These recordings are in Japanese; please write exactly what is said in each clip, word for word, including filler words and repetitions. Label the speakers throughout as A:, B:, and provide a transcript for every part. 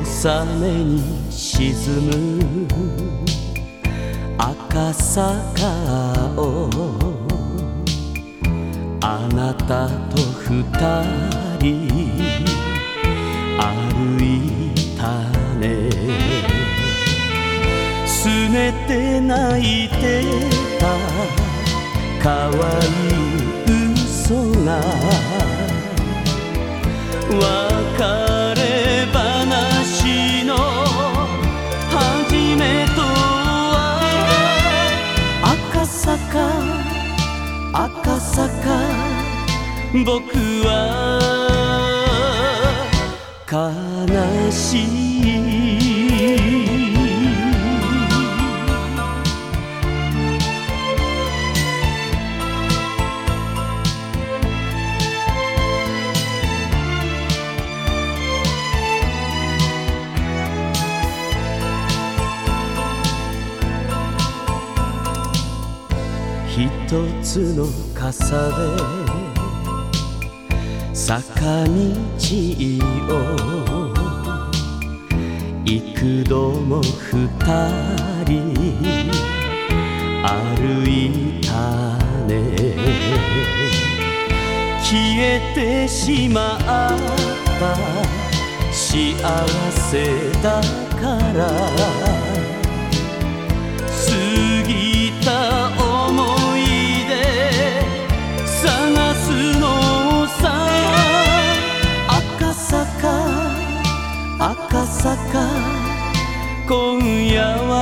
A: 小雨に沈む赤坂をあなたと二人歩いたね。すねて泣いてた可愛い嘘が別れ話の始めとは赤坂赤坂僕は悲しい。一つの傘で坂道を幾度も二人歩いたね。消えてしまった幸せだから過ぎた思い出探すのさ。赤坂赤坂今夜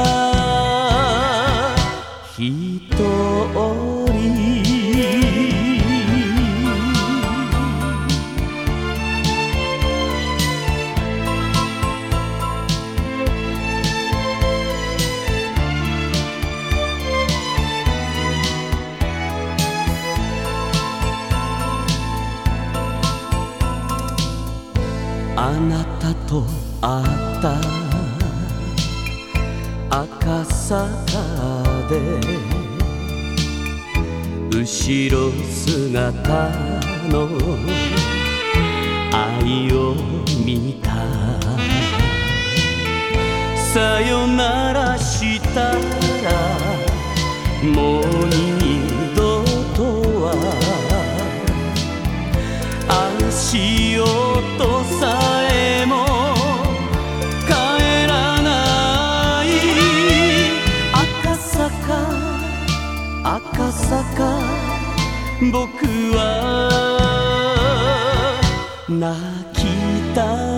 A: はひとり。あなたと会った赤坂で後ろ姿の愛を見た。さよならしたらもう二度とは足音さえも帰らない。赤坂赤坂僕は泣きたい。